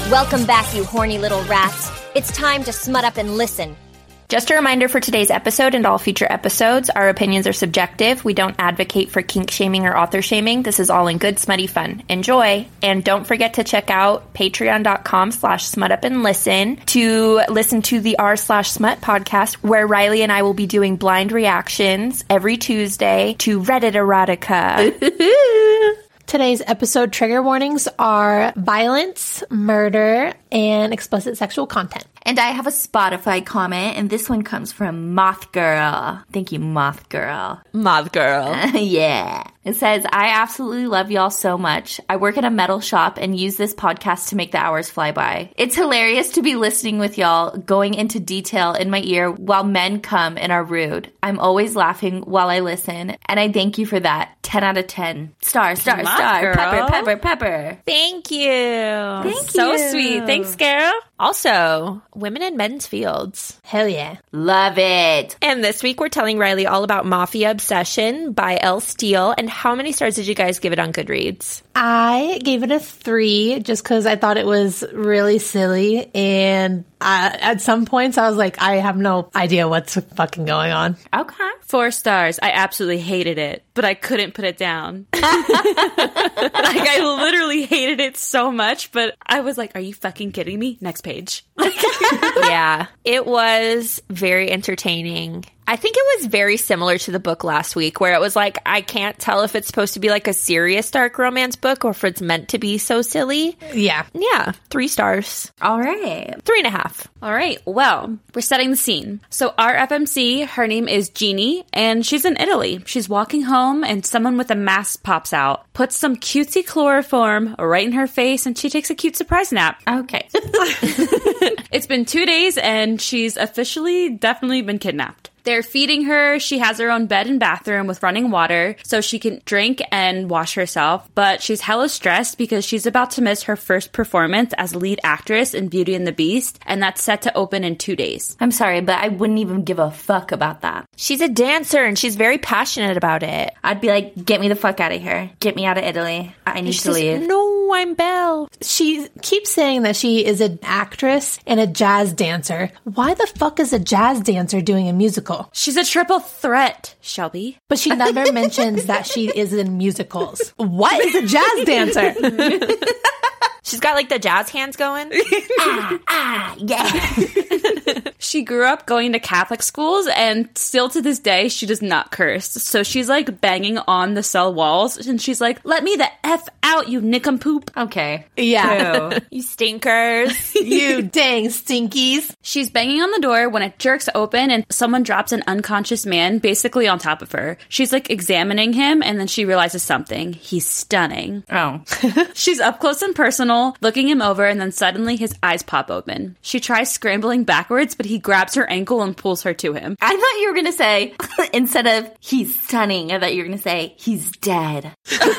Welcome back, you horny little rats. It's time to smut up and listen. Just a reminder for today's episode and all future episodes, our opinions are subjective. We don't advocate for kink shaming or author shaming. This is all in good, smutty fun. Enjoy. And don't forget to check out patreon.com/smutupandlisten to listen to the r/smut podcast, where Riley and I will be doing blind reactions every Tuesday to Reddit erotica. Today's episode trigger warnings are violence, murder, and explicit sexual content. And I have a Spotify comment, and this one comes from Moth Girl. Thank you, Moth Girl. Moth Girl. Yeah. It says, I absolutely love y'all so much. I work at a metal shop and use this podcast to make the hours fly by. It's hilarious to be listening with y'all, going into detail in my ear while men come and are rude. I'm always laughing while I listen, and I thank you for that. 10 out of 10. Star, star, Moth star. Girl. Pepper, pepper, pepper. Thank you. Thank so you. sweet. Thanks, girl. Also, women in men's fields. Hell yeah. Love it. And this week we're telling Riley all about Mafia Obsession by Elle Steele. And how many stars did you guys give it on Goodreads? I gave it a 3 just because I thought it was really silly. And at some points I was like, I have no idea what's fucking going on. Okay. 4 stars. I absolutely hated it, but I couldn't put it down. Like, I literally hated it so much, but I was like, are you fucking kidding me? Next page. Yeah, it was very entertaining. I think it was very similar to the book last week, where it was like, I can't tell if it's supposed to be like a serious dark romance book or if it's meant to be so silly. Yeah. Yeah, 3 stars. All right. 3.5. All right. Well, we're setting the scene. So our FMC, her name is Jeannie, and she's in Italy. She's walking home, and someone with a mask pops out, puts some cutesy chloroform right in her face, and she takes a cute surprise nap. Okay. It's been 2 days, and she's officially definitely been kidnapped. They're feeding her. She has her own bed and bathroom with running water so she can drink and wash herself. But she's hella stressed because she's about to miss her first performance as lead actress in Beauty and the Beast, and that's set to open in 2 days. I'm sorry, but I wouldn't even give a fuck about that. She's a dancer and she's very passionate about it. I'd be like, get me the fuck out of here. Get me out of Italy. I need to leave. No, I'm Belle. She keeps saying that she is an actress and a jazz dancer. Why the fuck is a jazz dancer doing a musical? She's a triple threat, Shelby. But she never mentions that she is in musicals. What is a jazz dancer? She's got like the jazz hands going. Yeah. She grew up going to Catholic schools, and still to this day, she does not curse. So she's like banging on the cell walls, and she's like, let me the F out, you nincompoop. Okay. Yeah. You stinkers. You dang stinkies. She's banging on the door when it jerks open, and someone drops an unconscious man basically on top of her. She's like examining him, and then she realizes something. He's stunning. Oh. She's up close and personal, looking him over, and then suddenly his eyes pop open. She tries scrambling backwards, but he grabs her ankle and pulls her to him. I thought you were going to say, instead of he's stunning, I thought you were going to say he's dead.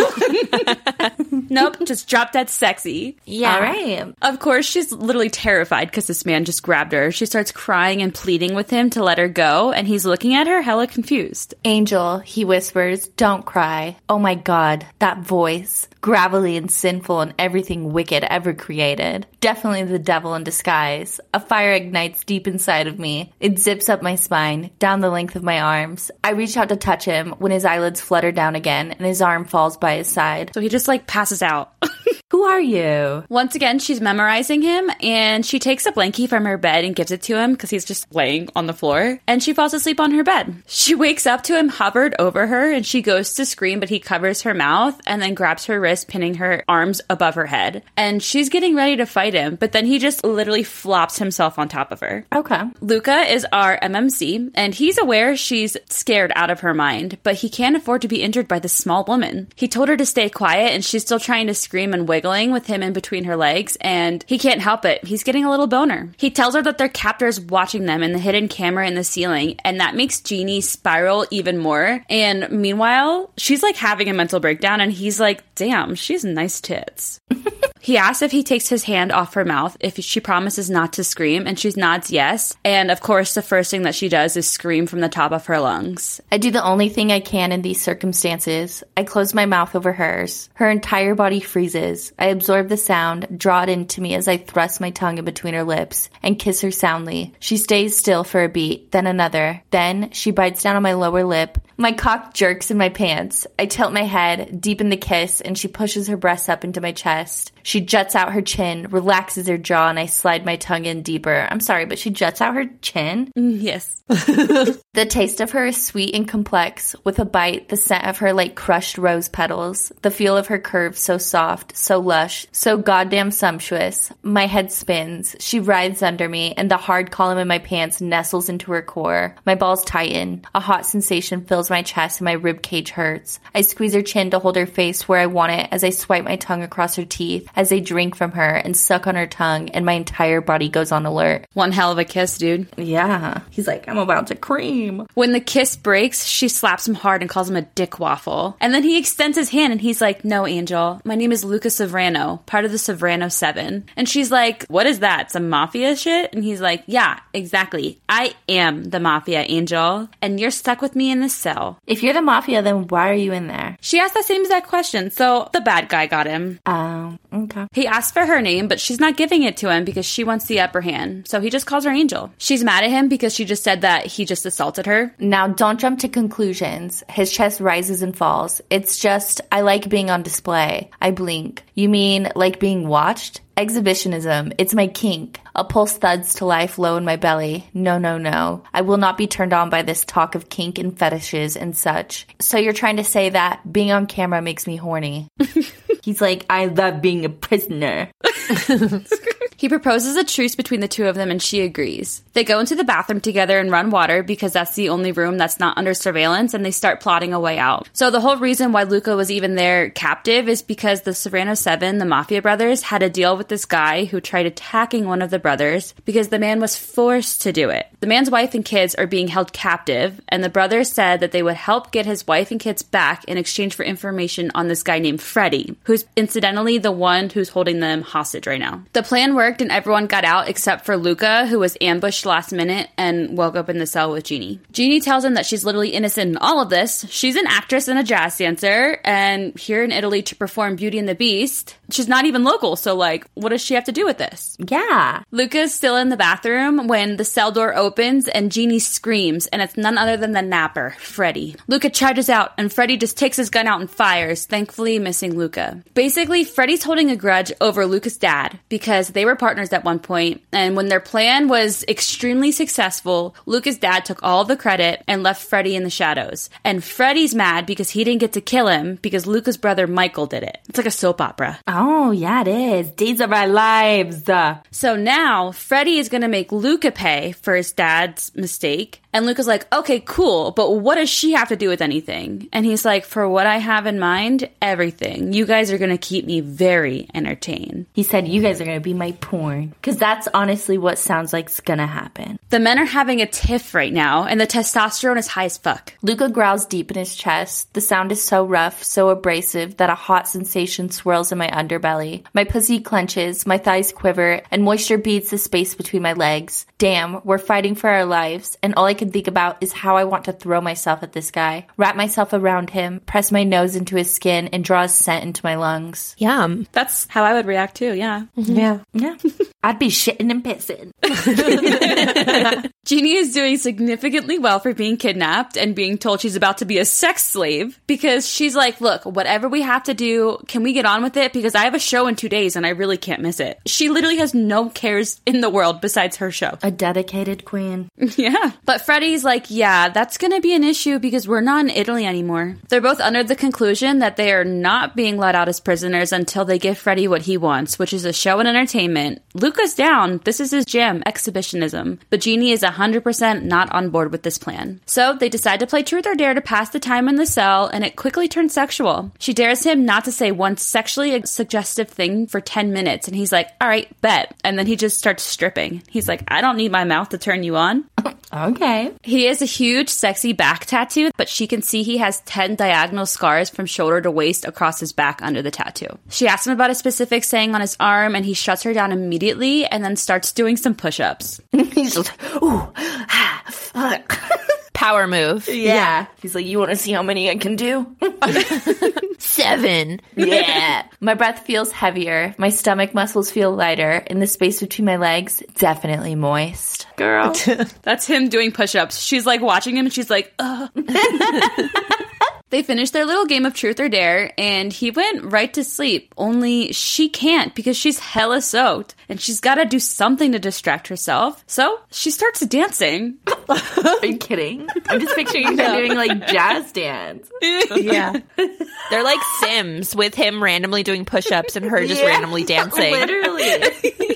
Nope, just drop dead sexy. Yeah. All right. Of course, she's literally terrified because this man just grabbed her. She starts crying and pleading with him to let her go, and he's looking at her hella confused. Angel, he whispers, don't cry. Oh my God, that voice. Gravelly and sinful and everything wicked ever created. Definitely the devil in disguise. A fire ignites deep inside of me. It zips up my spine, down the length of my arms. I reach out to touch him when his eyelids flutter down again and his arm falls by his side. So he just like passes out. Who are you? Once again, she's memorizing him, and she takes a blankie from her bed and gives it to him because he's just laying on the floor, and she falls asleep on her bed. She wakes up to him hovered over her, and she goes to scream, but he covers her mouth and then grabs her wrist, pinning her arms above her head. And she's getting ready to fight him, but then he just literally flops himself on top of her. Okay. Luca is our MMC, and he's aware she's scared out of her mind, but he can't afford to be injured by this small woman. He told her to stay quiet, and she's still trying to scream and wiggling with him in between her legs, and he can't help it. He's getting a little boner. He tells her that their captor's watching them in the hidden camera in the ceiling, and that makes Jeannie spiral even more. And meanwhile, she's like having a mental breakdown, and he's like, damn, she's nice tits. He asks if he takes his hand off her mouth if she promises not to scream, and she nods yes. And of course, the first thing that she does is scream from the top of her lungs. I do the only thing I can in these circumstances. I close my mouth over hers. Her entire body freezes. I absorb the sound, draw it into me as I thrust my tongue in between her lips, and kiss her soundly. She stays still for a beat, then another. Then she bites down on my lower lip. My cock jerks in my pants. I tilt my head, deepen the kiss, and she pushes her breasts up into my chest. She juts out her chin, relaxes her jaw, and I slide my tongue in deeper. I'm sorry, but she juts out her chin? Yes. The taste of her is sweet and complex. With a bite, the scent of her like crushed rose petals. The feel of her curves so soft, so lush, so goddamn sumptuous. My head spins. She writhes under me, and the hard column in my pants nestles into her core. My balls tighten. A hot sensation fills my chest and my rib cage hurts. I squeeze her chin to hold her face where I want it as I swipe my tongue across her teeth, as I drink from her and suck on her tongue, and my entire body goes on alert. One hell of a kiss, dude. Yeah. He's like, I'm about to cream. When the kiss breaks, she slaps him hard and calls him a dick waffle. And then he extends his hand and he's like, no, Angel, my name is Lucas Sovrano, part of the Sovrano 7. And she's like, what is that? Some mafia shit? And he's like, yeah, exactly. I am the mafia, Angel. And you're stuck with me in this cell. If you're the mafia, then why are you in there? She asked that same exact question, so the bad guy got him. Okay. He asked for her name, but she's not giving it to him because she wants the upper hand. So he just calls her Angel. She's mad at him because she just said that he just assaulted her. Now, don't jump to conclusions. His chest rises and falls. It's just, I like being on display. I blink. You mean like being watched? Exhibitionism. It's my kink. A pulse thuds to life low in my belly. No, no, no. I will not be turned on by this talk of kink and fetishes and such. So you're trying to say that being on camera makes me horny. He's like, I love being a prisoner. He proposes a truce between the two of them and she agrees. They go into the bathroom together and run water because that's the only room that's not under surveillance, and they start plotting a way out. So the whole reason why Luca was even there captive is because the Sovrano 7, the Mafia brothers, had a deal with this guy who tried attacking one of the brothers because the man was forced to do it. The man's wife and kids are being held captive, and the brothers said that they would help get his wife and kids back in exchange for information on this guy named Freddy, who's incidentally the one who's holding them hostage right now. The plan worked and everyone got out except for Luca, who was ambushed last minute and woke up in the cell with Jeannie. Jeannie tells him that she's literally innocent in all of this. She's an actress and a jazz dancer, and here in Italy to perform Beauty and the Beast. She's not even local, so like, what does she have to do with this? Yeah. Luca's still in the bathroom when the cell door opens and Jeannie screams, and it's none other than the napper, Freddy. Luca charges out, and Freddy just takes his gun out and fires, thankfully missing Luca. Basically, Freddy's holding a grudge over Luca's dad because they were partners at one point, and when their plan was extremely successful, Luca's dad took all the credit and left Freddy in the shadows. And Freddy's mad because he didn't get to kill him because Luca's brother Michael did it. It's like a soap opera. Oh, yeah, it is. Days of our lives. So now, Freddy is going to make Luca pay for his dad's mistake. And Luca's like, okay, cool, but what does she have to do with anything? And he's like, for what I have in mind, everything. You guys are going to keep me very entertained. He said, you guys are going to be my porn. Because that's honestly what sounds like's going to happen. The men are having a tiff right now, and the testosterone is high as fuck. Luca growls deep in his chest. The sound is so rough, so abrasive, that a hot sensation swirls in my underbelly. My pussy clenches, my thighs quiver, and moisture beads the space between my legs. Damn, we're fighting for our lives, and all I can think about is how I want to throw myself at this guy, wrap myself around him, press my nose into his skin, and draw his scent into my lungs. Yum. That's how I would react too, yeah. Yeah. Yeah. I'd be shitting and pissing. Jeannie is doing significantly well for being kidnapped and being told she's about to be a sex slave because she's like, look, whatever we have to do, can we get on with it? Because I have a show in 2 days and I really can't miss it. She literally has no cares in the world besides her show. A dedicated queen. Yeah. But Freddy's like, yeah, that's going to be an issue because we're not in Italy anymore. They're both under the conclusion that they are not being let out as prisoners until they give Freddy what he wants, which is a show and entertainment. Luca's down. This is his jam, exhibitionism. But Jeannie is 100% not on board with this plan. So they decide to play truth or dare to pass the time in the cell, and it quickly turns sexual. She dares him not to say one sexually suggestive thing for 10 minutes, and he's like, all right, bet. And then he just starts stripping. He's like, I don't need my mouth to turn you on. Okay. He has a huge, sexy back tattoo, but she can see he has 10 diagonal scars from shoulder to waist across his back under the tattoo. She asks him about a specific saying on his arm, and he shuts her down immediately and then starts doing some push-ups. He's like, ooh, Power move. yeah. He's like, you want to see how many I can do? 7. Yeah. My breath feels heavier. My stomach muscles feel lighter. And the space between my legs, definitely moist. Girl. That's him doing push-ups. She's like watching him and she's like, ugh. They finished their little game of truth or dare, and he went right to sleep. Only she can't because she's hella soaked, and she's got to do something to distract herself. So she starts dancing. Are you kidding? I'm just picturing her doing like jazz dance. Yeah. They're like Sims with him randomly doing push-ups and her just randomly dancing. Literally.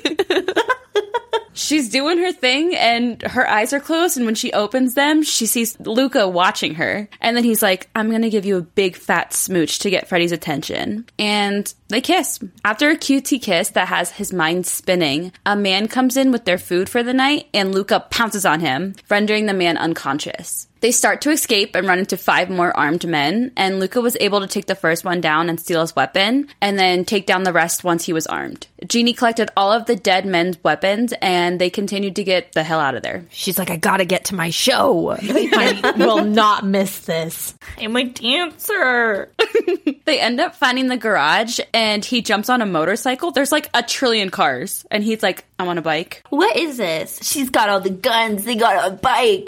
She's doing her thing, and her eyes are closed, and when she opens them, she sees Luca watching her. And then he's like, I'm gonna give you a big fat smooch to get Freddie's attention. And they kiss. After a cutesy kiss that has his mind spinning, a man comes in with their food for the night, and Luca pounces on him, rendering the man unconscious. They start to escape and run into 5 more armed men, and Luca was able to take the first one down and steal his weapon, and then take down the rest once he was armed. Jeannie collected all of the dead men's weapons, and they continued to get the hell out of there. She's like, I gotta get to my show. I will not miss this. I'm a dancer. They end up finding the garage, and he jumps on a motorcycle. There's like a trillion cars, and he's like, I want a bike. What is this? She's got all the guns. They got a bike.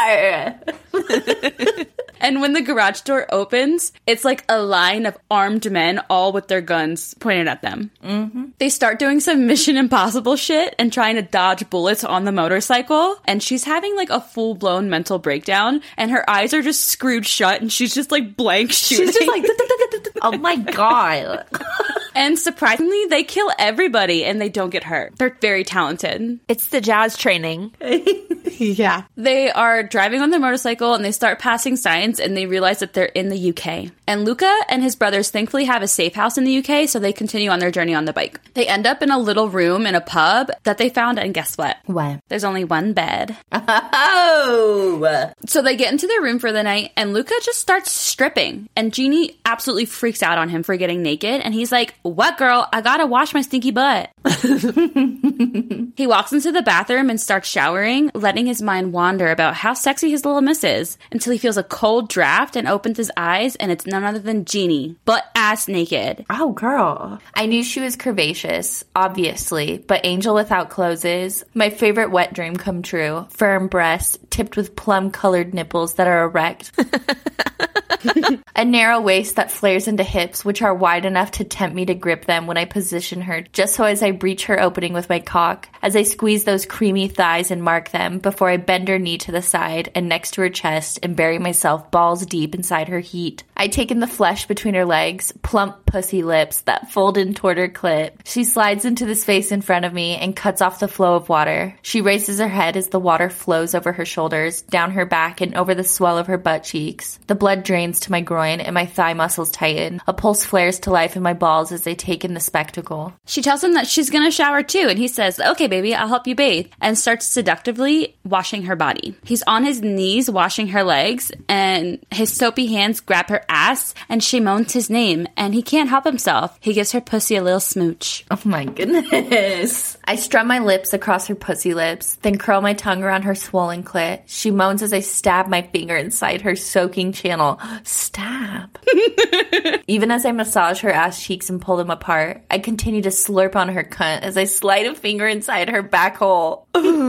And when the garage door opens, it's like a line of armed men, all with their guns pointed at them. Mm-hmm. They start doing some Mission Impossible shit and trying to dodge bullets on the motorcycle. And she's having like a full-blown mental breakdown, and her eyes are just screwed shut, and she's just like blank shooting. She's just like, oh my God. And surprisingly, they kill everybody, and they don't get hurt. They're very talented. It's the jazz training. Yeah. They are driving on their motorcycle, and they start passing signs, and they realize that they're in the UK. And Luca and his brothers thankfully have a safe house in the UK, so they continue on their journey on the bike. They end up in a little room in a pub that they found, and guess what? What? There's only one bed. Oh! So they get into their room for the night, and Luca just starts stripping. And Jeannie absolutely freaks out on him for getting naked, and he's like, what, girl? I gotta wash my stinky butt. He walks into the bathroom and starts showering, letting his mind wander about how sexy his little miss is, until he feels a cold draft and opens his eyes, and it's none other than Jeannie, butt-ass naked. Oh, girl. I knew she was curvaceous, obviously, but angel without clothes is my favorite wet dream come true. Firm breasts, tipped with plum-colored nipples that are erect. A narrow waist that flares into hips, which are wide enough to tempt me to grip them when I position her, just so as I breach her opening with my cock, as I squeeze those creamy thighs and mark them before I bend her knee to the side and next to her chest and bury myself balls deep inside her heat. I take in the flesh between her legs, plump pussy lips that fold in toward her clit. She slides into the space in front of me and cuts off the flow of water. She raises her head as the water flows over her shoulders, down her back and over the swell of her butt cheeks. The blood drains to my groin and my thigh muscles tighten. A pulse flares to life in my balls as I take in the spectacle. She tells him that she's gonna shower too, and he says, okay, baby, I'll help you bathe, and starts seductively washing her body. He's on his knees washing her legs, and his soapy hands grab her ass, and she moans his name, and he can't help himself. He gives her pussy a little smooch. Oh my goodness. I strum my lips across her pussy lips, then curl my tongue around her swollen clit. She moans as I stab my finger inside her soaking channel. Stab. Even as I massage her ass cheeks and pull them apart, I continue to slurp on her cunt as I slide a finger inside her back hole.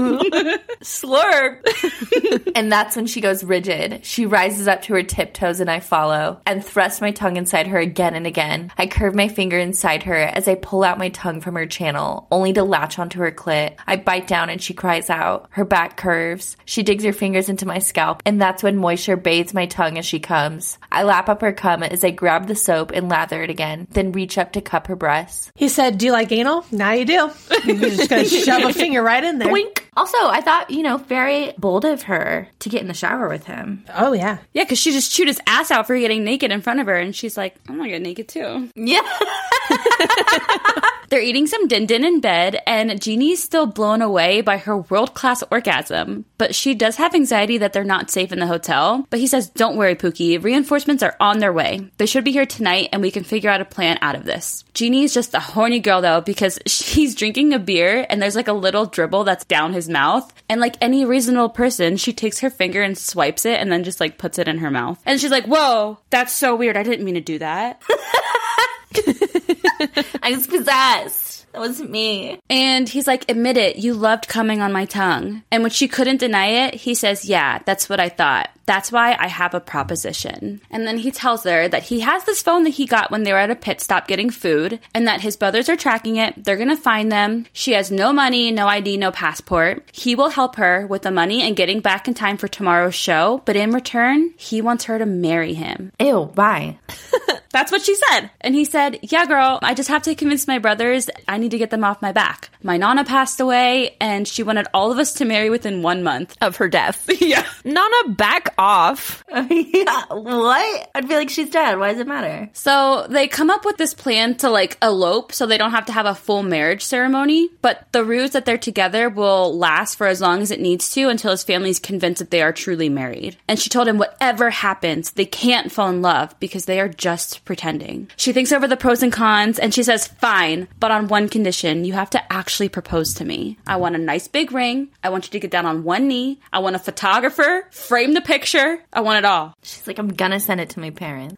Slurp. And that's when she goes rigid. She rises up to her tiptoes and I follow, and thrust my tongue inside her again and again. I curve my finger inside her as I pull out my tongue from her channel, only to latch onto her clit. I bite down and she cries out. Her back curves. She digs her fingers into my scalp, and that's when moisture bathes my tongue as she comes. I lap up her cum as I grab the soap and lather it again, then reach up to cup her breasts. He said, do you like anal? Now you do. You're just going to shove a finger right in there. Boink. Also, I thought, very bold of her to get in the shower with him. Oh, yeah. Yeah, because she just chewed his ass out for getting naked in front of her, and she's like, I'm gonna get naked too. Yeah. They're eating some din din in bed, and Jeannie's still blown away by her world-class orgasm. But she does have anxiety that they're not safe in the hotel. But he says, don't worry, Pookie. Reinforcements are on their way. They should be here tonight, and we can figure out a plan out of this. Jeannie is just a horny girl, though, because she's drinking a beer, and there's like a little dribble that's down his mouth. And like any reasonable person, she takes her finger and swipes it and then just like puts it in her mouth. And she's like, whoa, that's so weird. I didn't mean to do that. I was possessed. That wasn't me. And he's like, admit it, you loved coming on my tongue. And when she couldn't deny it, he says, yeah, that's what I thought. That's why I have a proposition. And then he tells her that he has this phone that he got when they were at a pit stop getting food, and that his brothers are tracking it. They're going to find them. She has no money, no ID, no passport. He will help her with the money and getting back in time for tomorrow's show. But in return, he wants her to marry him. Ew, why? That's what she said. And he said, yeah, girl, I just have to convince my brothers. I need to get them off my back. My Nana passed away, and she wanted all of us to marry within 1 month. Of her death. Yeah. Nana, back off. Yeah, what? I'd be like, she's dead. Why does it matter? So they come up with this plan to like elope so they don't have to have a full marriage ceremony. But the ruse that they're together will last for as long as it needs to until his family's convinced that they are truly married. And she told him whatever happens, they can't fall in love because they are just pretending. She thinks over the pros and cons and she says, fine, but on one condition, you have to actually propose to me. I want a nice big ring. I want you to get down on one knee. I want a photographer, frame the picture. I want it all. She's like, I'm gonna send it to my parents.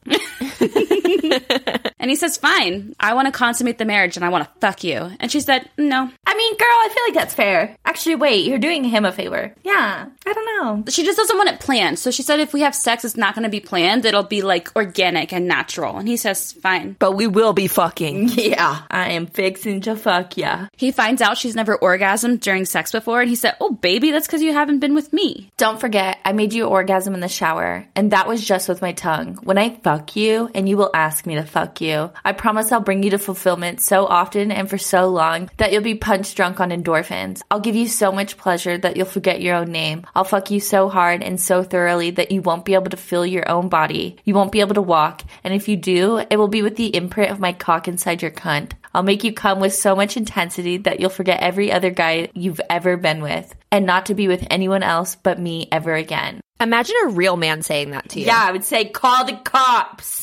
And he says, fine, I want to consummate the marriage and I want to fuck you. And she said, no. I mean, girl, I feel like that's fair. Actually, wait, you're doing him a favor. Yeah, I don't know. She just doesn't want it planned. So she said if we have sex, it's not going to be planned. It'll be like organic and natural. And he says, fine. But we will be fucking. Yeah, I am fixing to fuck ya. He finds out she's never orgasmed during sex before. And he said, oh, baby, that's because you haven't been with me. Don't forget, I made you orgasm in the shower. And that was just with my tongue. When I fuck you, and you will ask me to fuck you, I promise I'll bring you to fulfillment so often and for so long that you'll be punch drunk on endorphins. I'll give you so much pleasure that you'll forget your own name. I'll fuck you so hard and so thoroughly that you won't be able to feel your own body. You won't be able to walk. And if you do, it will be with the imprint of my cock inside your cunt. I'll make you come with so much intensity that you'll forget every other guy you've ever been with and not to be with anyone else but me ever again. Imagine a real man saying that to you. Yeah, I would say, call the cops.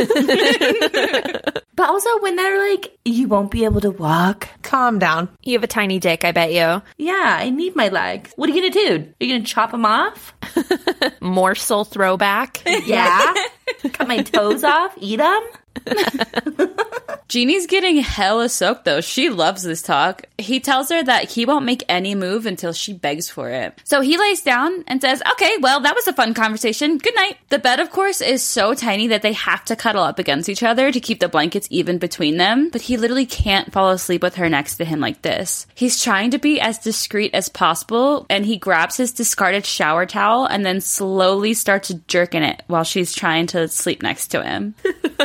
But also when they're like, you won't be able to walk. Calm down. You have a tiny dick, I bet you. Yeah, I need my legs. What are you going to do? Are you going to chop them off? Morsel throwback. Yeah. Cut my toes off? Eat them? Jeannie's getting hella soaked though. She loves this talk. He tells her that he won't make any move until she begs for it. So he lays down and says, okay, well, that was a fun conversation. Good night. The bed, of course, is so tiny that they have to cuddle up against each other to keep the blankets even between them. But he literally can't fall asleep with her next to him like this. He's trying to be as discreet as possible, and he grabs his discarded shower towel and then slowly starts jerking it while she's trying to sleep next to him.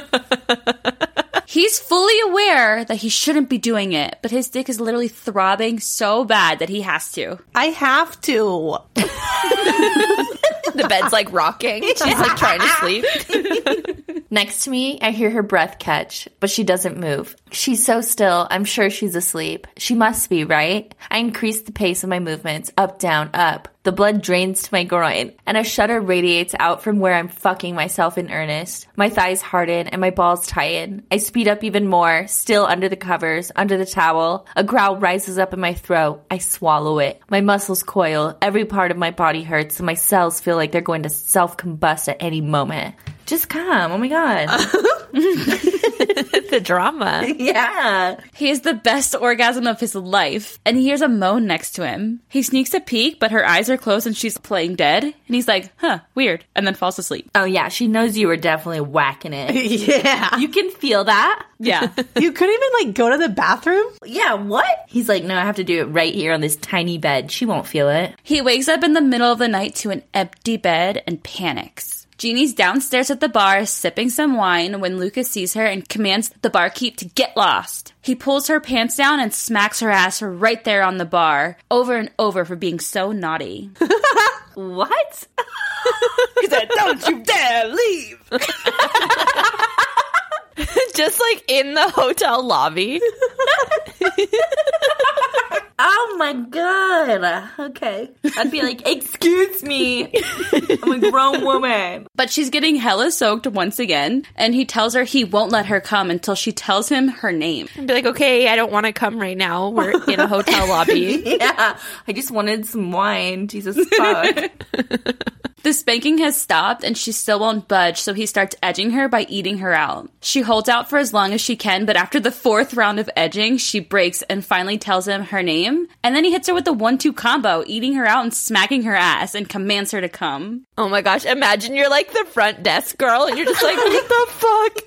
He's fully aware that he shouldn't be doing it, but his dick is literally throbbing so bad that he has to. I have to. The bed's like rocking. She's like trying to sleep. Next to me, I hear her breath catch, but she doesn't move. She's so still, I'm sure she's asleep. She must be, right? I increase the pace of my movements, up, down, up. The blood drains to my groin, and a shudder radiates out from where I'm fucking myself in earnest. My thighs harden, and my balls tighten. I speed up even more, still under the covers, under the towel. A growl rises up in my throat. I swallow it. My muscles coil. Every part of my body hurts, and my cells feel like they're going to self-combust at any moment. Just come. Oh my God. The drama. Yeah. He has the best orgasm of his life, and he hears a moan next to him. He sneaks a peek, but her eyes are closed and she's playing dead. And he's like, huh, weird, and then falls asleep. Oh yeah, she knows you were definitely whacking it. Yeah. You can feel that. Yeah. You couldn't even, go to the bathroom? Yeah, what? He's like, no, I have to do it right here on this tiny bed. She won't feel it. He wakes up in the middle of the night to an empty bed and panics. Jeannie's downstairs at the bar sipping some wine when Lucas sees her and commands the barkeep to get lost. He pulls her pants down and smacks her ass right there on the bar, over and over for being so naughty. What? He said, don't you dare leave. Just like in the hotel lobby. my God. Okay. I'd be like, excuse me. I'm a grown woman. But she's getting hella soaked once again, and he tells her he won't let her come until she tells him her name. I'd be like, okay, I don't want to come right now. We're in a hotel lobby. Yeah. I just wanted some wine. Jesus fuck. The spanking has stopped and she still won't budge, so he starts edging her by eating her out. She holds out for as long as she can, but after the 4th round of edging, she breaks and finally tells him her name. And then he hits her with the 1-2 combo, eating her out and smacking her ass, and commands her to come. Oh my gosh, imagine you're like the front desk girl and you're just like, what the fuck?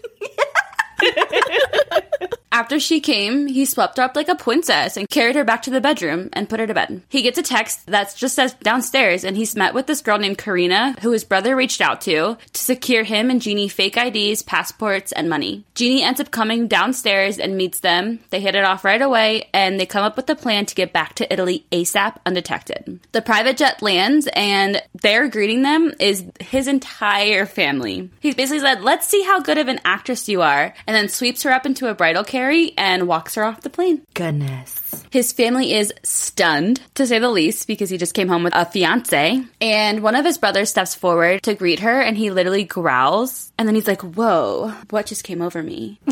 After she came, he swept her up like a princess and carried her back to the bedroom and put her to bed. He gets a text that's just says downstairs, and he's met with this girl named Karina, who his brother reached out to secure him and Jeannie fake IDs, passports, and money. Jeannie ends up coming downstairs and meets them. They hit it off right away, and they come up with a plan to get back to Italy ASAP undetected. The private jet lands, and there greeting them is his entire family. He's basically said, let's see how good of an actress you are, and then sweeps her up into a bridal carriage and walks her off the plane. Goodness. His family is stunned, to say the least, because he just came home with a fiance. And one of his brothers steps forward to greet her, and he literally growls. And then he's like, whoa, what just came over me?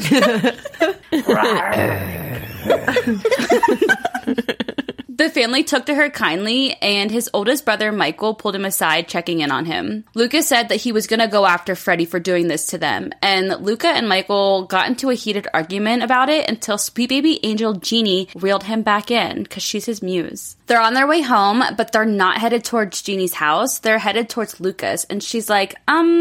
The family took to her kindly, and his oldest brother, Michael, pulled him aside, checking in on him. Luca said that he was going to go after Freddie for doing this to them, and Luca and Michael got into a heated argument about it until sweet baby angel Jeannie reeled him back in, because she's his muse. They're on their way home, but they're not headed towards Jeannie's house. They're headed towards Luca's, and she's like,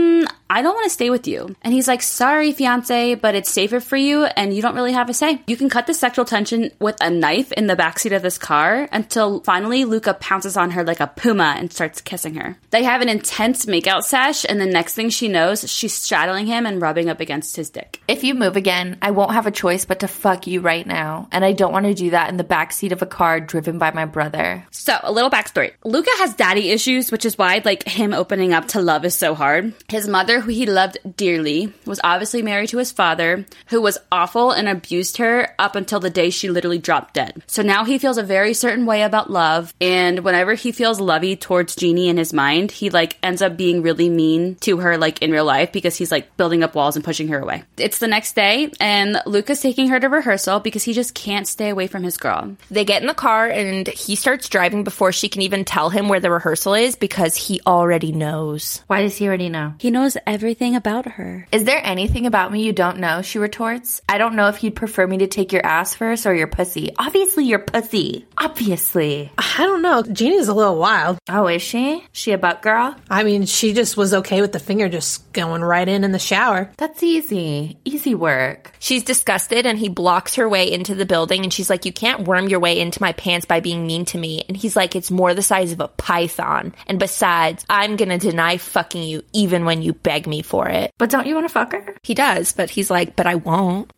I don't want to stay with you. And he's like, sorry, fiance, but it's safer for you, and you don't really have a say. You can cut the sexual tension with a knife in the backseat of this car, until finally Luca pounces on her like a puma and starts kissing her. They have an intense makeout sesh, and the next thing she knows, she's straddling him and rubbing up against his dick. If you move again, I won't have a choice but to fuck you right now. And I don't want to do that in the backseat of a car driven by my brother. So, a little backstory. Luca has daddy issues, which is why, him opening up to love is so hard. His mother, who he loved dearly, was obviously married to his father, who was awful and abused her up until the day she literally dropped dead. So now he feels a very certain way about love, and whenever he feels lovey towards Jeannie in his mind, he ends up being really mean to her in real life, because he's building up walls and pushing her away. It's the next day, and Luca's taking her to rehearsal because he just can't stay away from his girl. They get in the car and he starts driving before she can even tell him where the rehearsal is, because he already knows. Why does he already know? He knows everything about her. Is there anything about me you don't know? She retorts. I don't know if you'd prefer me to take your ass first or your pussy. Obviously your pussy. Obviously. I don't know. Jeannie's a little wild. Oh, is she? She a butt girl? I mean, she just was okay with the finger just going right in the shower. That's easy. Easy work. She's disgusted, and he blocks her way into the building, and she's like, you can't worm your way into my pants by being mean to me. And he's like, it's more the size of a python. And besides, I'm gonna deny fucking you even when you beg me for it. But don't you want to fuck her? He does, but he's like, but I won't.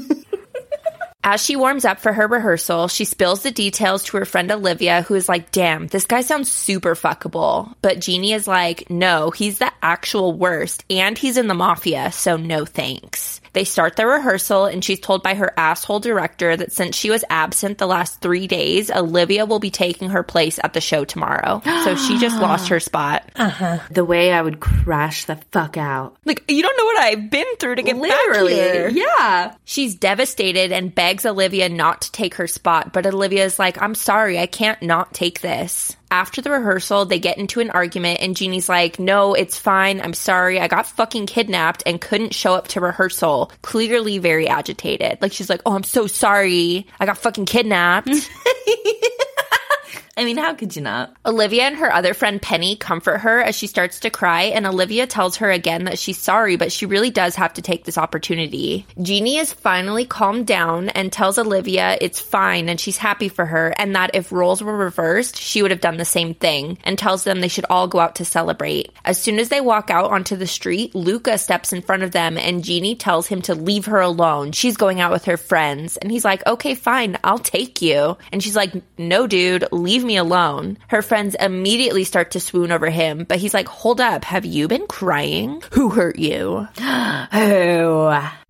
As she warms up for her rehearsal, she spills the details to her friend Olivia, who is like, damn, this guy sounds super fuckable. But Jeannie is like, no, he's the actual worst, and he's in the mafia, so no thanks. They start their rehearsal, and she's told by her asshole director that since she was absent the last 3 days, Olivia will be taking her place at the show tomorrow. So she just lost her spot. The way I would crash the fuck out. You don't know what I've been through to get Literally, back here. Yeah. She's devastated and begs Olivia not to take her spot, but Olivia's like, I'm sorry, I can't not take this. After the rehearsal, they get into an argument, and Jeannie's like, no, it's fine. I'm sorry. I got fucking kidnapped and couldn't show up to rehearsal. Clearly very agitated. She's like, oh, I'm so sorry. I got fucking kidnapped. I mean, how could you not? Olivia and her other friend Penny comfort her as she starts to cry, and Olivia tells her again that she's sorry, but she really does have to take this opportunity. Jeannie is finally calmed down and tells Olivia it's fine and she's happy for her, and that if roles were reversed, she would have done the same thing, and tells them they should all go out to celebrate. As soon as they walk out onto the street, Luca steps in front of them, and Jeannie tells him to leave her alone. She's going out with her friends, and he's like, okay, fine, I'll take you. And she's like, no, dude, leave me alone. Her friends immediately start to swoon over him, but he's like, hold up, have you been crying? Who hurt you? Oh.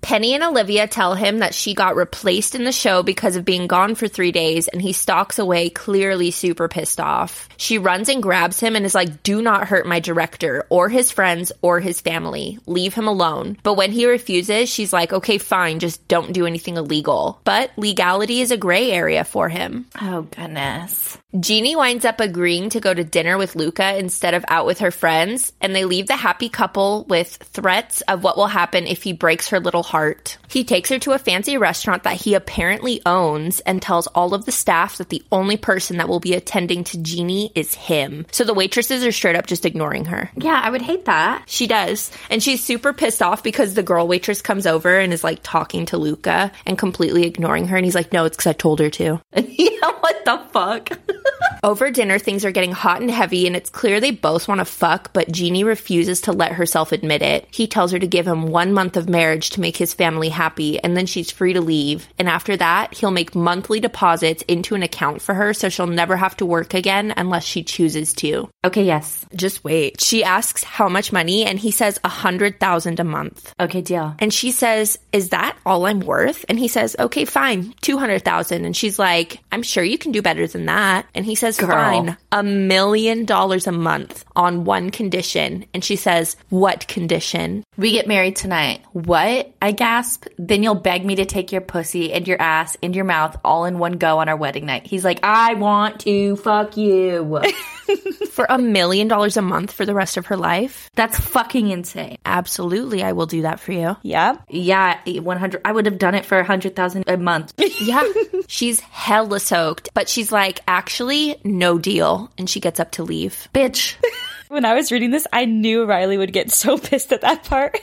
Penny and Olivia tell him that she got replaced in the show because of being gone for 3 days, and he stalks away, clearly super pissed off. She runs and grabs him and is like, do not hurt my director or his friends or his family. Leave him alone. But when he refuses, she's like, okay, fine, just don't do anything illegal. But legality is a gray area for him. Oh, goodness. Jeannie winds up agreeing to go to dinner with Luca instead of out with her friends, and they leave the happy couple with threats of what will happen if he breaks her little heart. He takes her to a fancy restaurant that he apparently owns and tells all of the staff that the only person that will be attending to Jeannie is him. So the waitresses are straight up just ignoring her. Yeah, I would hate that. She does. And she's super pissed off because the girl waitress comes over and is like talking to Luca and completely ignoring her. And he's like, no, it's because I told her to. Yeah, what the fuck? Over dinner, things are getting hot and heavy, and it's clear they both want to fuck, but Jeannie refuses to let herself admit it. He tells her to give him 1 month of marriage to make his family happy, and then she's free to leave. And after that, he'll make monthly deposits into an account for her so she'll never have to work again unless she chooses to. Okay, yes. Just wait. She asks how much money, and he says $100,000 a month. Okay, deal. And she says, is that all I'm worth? And he says, okay, fine, $200,000. And she's like, I'm sure you can do better than that. And he says, Girl. fine, $1 million a month on one condition. And she says, what condition? We get married tonight. What? I gasp. Then you'll beg me to take your pussy and your ass and your mouth all in one go on our wedding night. He's like, I want to fuck you. For $1 million a month for the rest of her life? That's fucking insane. Absolutely, I will do that for you. Yeah. Yeah, 100. I would have done it for $100,000 a month. Yeah. She's hella soaked, but she's like, actually, no deal. And she gets up to leave. Bitch. When I was reading this, I knew Riley would get so pissed at that part.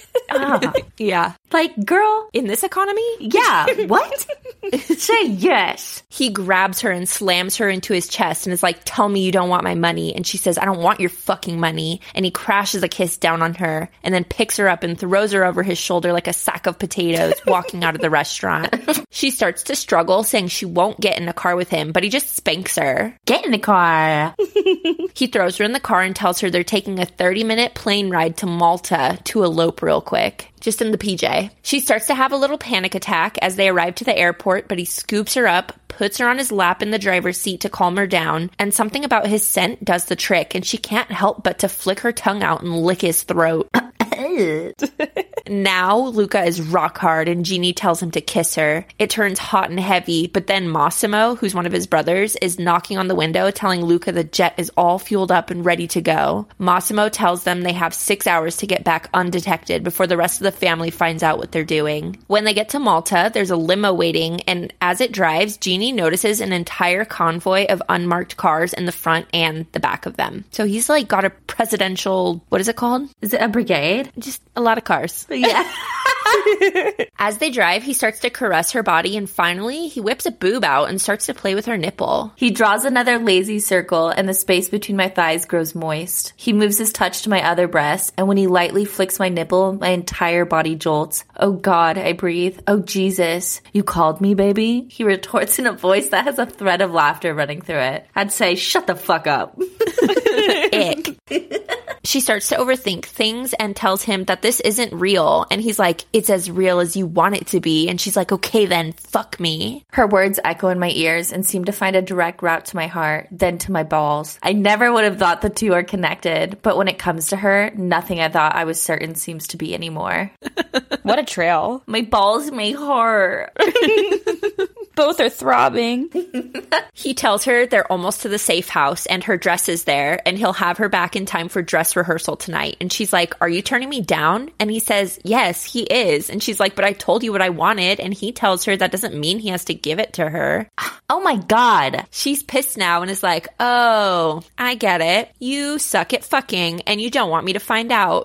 Yeah. Like, girl. In this economy? Yeah. What? Say yes. He grabs her and slams her into his chest and is like, tell me you don't want my money. And she says, I don't want your fucking money. And he crashes a kiss down on her and then picks her up and throws her over his shoulder like a sack of potatoes, walking out of the restaurant. She starts to struggle, saying she won't get in a car with him, but he just spanks her. Get in the car. He throws her in the car and tells her they're taking a 30-minute plane ride to Malta to elope real quick. Just in the PJ. She starts to have a little panic attack as they arrive to the airport, but he scoops her up, puts her on his lap in the driver's seat to calm her down, and something about his scent does the trick, and she can't help but to flick her tongue out and lick his throat. Now, Luca is rock hard, and Jeannie tells him to kiss her. It turns hot and heavy, but then Massimo, who's one of his brothers, is knocking on the window, telling Luca the jet is all fueled up and ready to go. Massimo tells them they have 6 hours to get back undetected before the rest of the family finds out what they're doing. When they get to Malta, there's a limo waiting, and as it drives, Jeannie notices an entire convoy of unmarked cars in the front and the back of them. So he's like got a presidential, what is it called? Is it a brigade? Just a lot of cars. Yeah. As they drive, he starts to caress her body, and finally, he whips a boob out and starts to play with her nipple. He draws another lazy circle, and the space between my thighs grows moist. He moves his touch to my other breast, and when he lightly flicks my nipple, my entire body jolts. Oh God, I breathe. Oh Jesus, you called me, baby? He retorts in a voice that has a thread of laughter running through it. I'd say, shut the fuck up. Ick. She starts to overthink things and tells him that this isn't real. And he's like, it's as real as you want it to be. And she's like, okay then, fuck me. Her words echo in my ears and seem to find a direct route to my heart, then to my balls. I never would have thought the two are connected, but when it comes to her, nothing I thought I was certain seems to be anymore. What a trail. My balls may hurt. Both are throbbing. He tells her they're almost to the safe house and her dress is there and he'll have her back in time for dress rehearsal tonight. And she's like, are you turning me down? And he says, yes, he is. And she's like, but I told you what I wanted. And he tells her that doesn't mean he has to give it to her. Oh my God. She's pissed now and is like, oh, I get it. You suck at fucking and you don't want me to find out.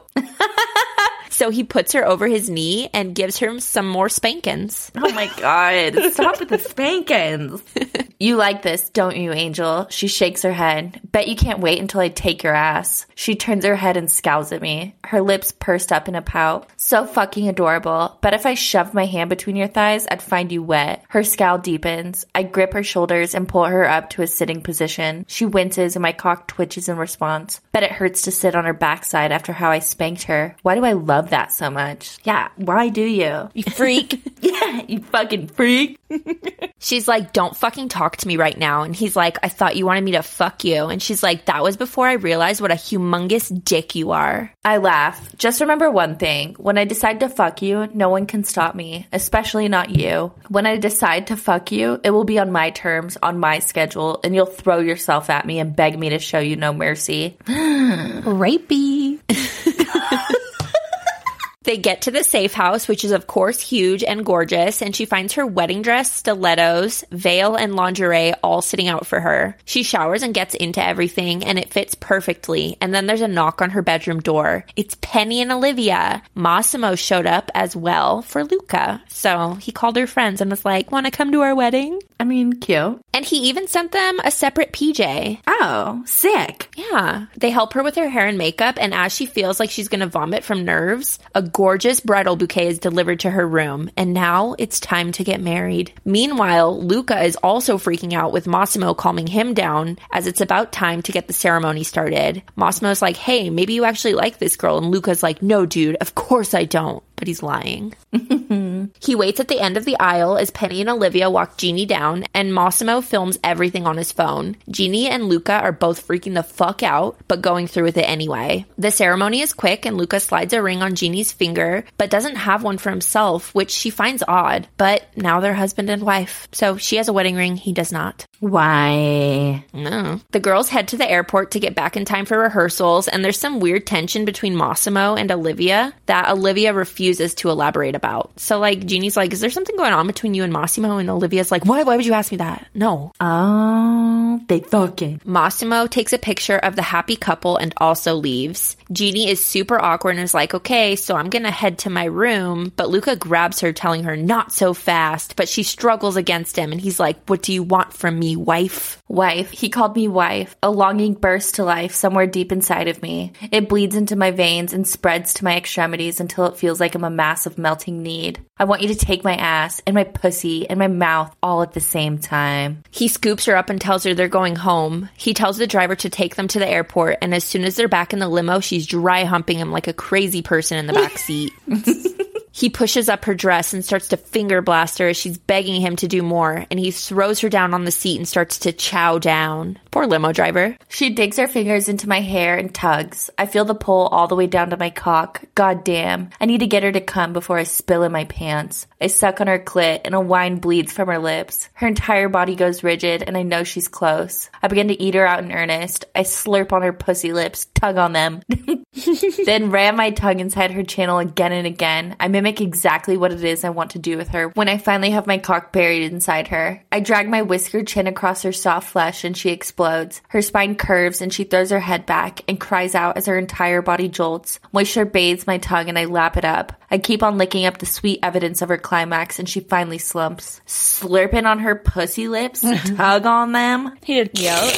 So he puts her over his knee and gives her some more spankings. Oh my God. Stop with the spankings. You like this, don't you, Angel? She shakes her head. Bet you can't wait until I take your ass. She turns her head and scowls at me. Her lips pursed up in a pout. So fucking adorable. Bet if I shoved my hand between your thighs, I'd find you wet. Her scowl deepens. I grip her shoulders and pull her up to a sitting position. She winces and my cock twitches in response. Bet it hurts to sit on her backside after how I spanked her. Why do I love love that so much. Yeah, why do you? You freak. Yeah, you fucking freak. She's like, don't fucking talk to me right now. And he's like, I thought you wanted me to fuck you. And she's like, that was before I realized what a humongous dick you are. I laugh. Just remember one thing. When I decide to fuck you, no one can stop me, especially not you. When I decide to fuck you, it will be on my terms, on my schedule, and you'll throw yourself at me and beg me to show you no mercy. Rapey. They get to the safe house, which is, of course, huge and gorgeous, and she finds her wedding dress, stilettos, veil, and lingerie all sitting out for her. She showers and gets into everything, and it fits perfectly. And then there's a knock on her bedroom door. It's Penny and Olivia. Massimo showed up as well for Luca. So he called her friends and was like, want to come to our wedding? I mean, cute. And he even sent them a separate PJ. Oh, sick. Yeah. They help her with her hair and makeup, and as she feels like she's going to vomit from nerves, a gorgeous bridal bouquet is delivered to her room, and now it's time to get married. Meanwhile, Luca is also freaking out with Massimo calming him down as it's about time to get the ceremony started. Massimo's like, hey, maybe you actually like this girl, and Luca's like, no, dude, of course I don't. But he's lying. He waits at the end of the aisle as Penny and Olivia walk Jeannie down, and Massimo films everything on his phone. Jeannie and Luca are both freaking the fuck out, but going through with it anyway. The ceremony is quick, and Luca slides a ring on Jeannie's finger, but doesn't have one for himself, which she finds odd. But now they're husband and wife, so she has a wedding ring, he does not. Why? No. The girls head to the airport to get back in time for rehearsals, and there's some weird tension between Massimo and Olivia that Olivia refuses to elaborate about. So, like, Jeannie's like, is there something going on between you and Massimo? And Olivia's like, why would you ask me that? No. Oh, they fucking. Massimo takes a picture of the happy couple and also leaves. Jeannie is super awkward and is like, okay, so I'm gonna head to my room, but Luca grabs her, telling her not so fast, but she struggles against him, and he's like, what do you want from me, wife? Wife. He called me wife. A longing bursts to life somewhere deep inside of me. It bleeds into my veins and spreads to my extremities until it feels like I'm a mass of melting need. I want you to take my ass and my pussy and my mouth all at the same time. He scoops her up and tells her they're going home. He tells the driver to take them to the airport, and as soon as they're back in the limo, she's dry humping him like a crazy person in the back seat. He pushes up her dress and starts to finger blast her as she's begging him to do more, and he throws her down on the seat and starts to chow down. Poor limo driver. She digs her fingers into my hair and tugs. I feel the pull all the way down to my cock. God damn. I need to get her to come before I spill in my pants. I suck on her clit and a wine bleeds from her lips. Her entire body goes rigid and I know she's close. I begin to eat her out in earnest. I slurp on her pussy lips, tug on them, then ram my tongue inside her channel again and again. I mimic exactly what it is I want to do with her when I finally have my cock buried inside her. I drag my whiskered chin across her soft flesh and she explodes. Her spine curves and she throws her head back and cries out as her entire body jolts. Moisture bathes my tongue and I lap it up. I keep on licking up the sweet evidence of her climax and she finally slumps. Slurping on her pussy lips, tug on them. He did. Yep.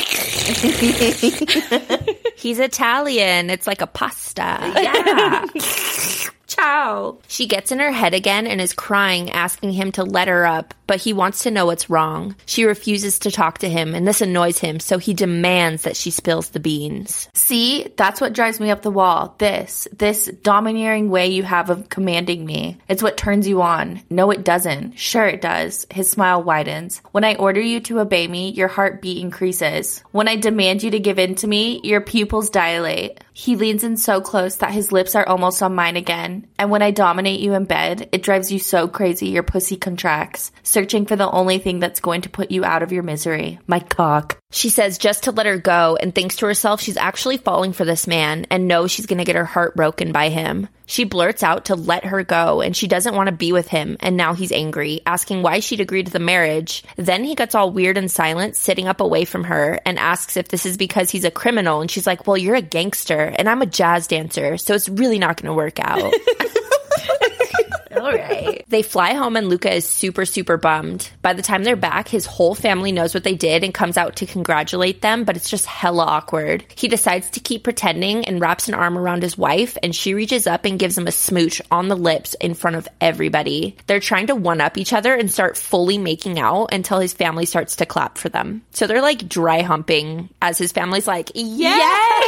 He's Italian. It's like a pasta. Yeah. Ciao. She gets in her head again and is crying, asking him to let her up, but he wants to know what's wrong. She refuses to talk to him, and this annoys him, so he demands that she spills the beans. See, that's what drives me up the wall. This domineering way you have of commanding me. It's what turns you on. No, it doesn't. Sure it does. His smile widens. When I order you to obey me, your heartbeat increases. When I demand you to give in to me, your pupils dilate. He leans in so close that his lips are almost on mine again. And when I dominate you in bed, it drives you so crazy your pussy contracts, searching for the only thing that's going to put you out of your misery. My cock. She says just to let her go and thinks to herself she's actually falling for this man and knows she's going to get her heart broken by him. She blurts out to let her go and she doesn't want to be with him, and now he's angry, asking why she'd agreed to the marriage. Then he gets all weird and silent, sitting up away from her, and asks if this is because he's a criminal, and she's like, well, you're a gangster and I'm a jazz dancer, so it's really not going to work out. All right. They fly home and Luca is super, super bummed. By the time they're back, his whole family knows what they did and comes out to congratulate them, but it's just hella awkward. He decides to keep pretending and wraps an arm around his wife, and she reaches up and gives him a smooch on the lips in front of everybody. They're trying to one-up each other and start fully making out until his family starts to clap for them. So they're like dry humping as his family's like, yay!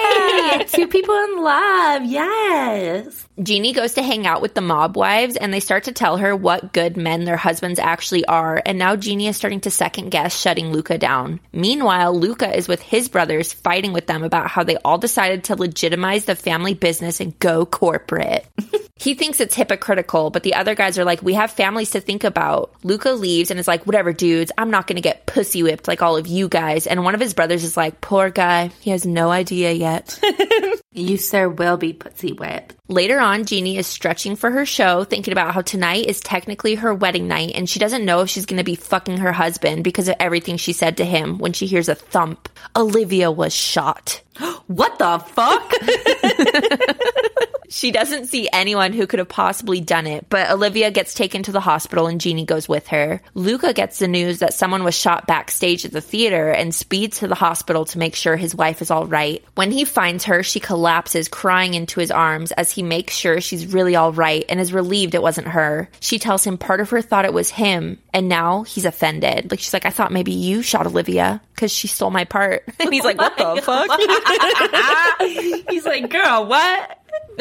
Yay! 2 people in love. Yes. Jeannie goes to hang out with the mob wives, and they start to tell her what good men their husbands actually are, and now Jeannie is starting to second guess shutting Luca down. Meanwhile, Luca is with his brothers fighting with them about how they all decided to legitimize the family business and go corporate. He thinks it's hypocritical, but the other guys are like, we have families to think about. Luca leaves and is like, whatever, dudes, I'm not going to get pussy whipped like all of you guys. And one of his brothers is like, poor guy, he has no idea yet. You, sir, will be pussy whipped. Later on, Jeannie is stretching for her show, thinking about how tonight is technically her wedding night, and she doesn't know if she's going to be fucking her husband because of everything she said to him when she hears a thump. Olivia was shot. What the fuck? She doesn't see anyone who could have possibly done it, but Olivia gets taken to the hospital and Jeannie goes with her. Luca gets the news that someone was shot backstage at the theater and speeds to the hospital to make sure his wife is all right. When he finds her, she collapses, crying into his arms as he makes sure she's really all right and is relieved it wasn't her. She tells him part of her thought it was him, and now he's offended. Like, she's like, I thought maybe you shot Olivia because she stole my part. And he's like, what the fuck? He's like, girl, what?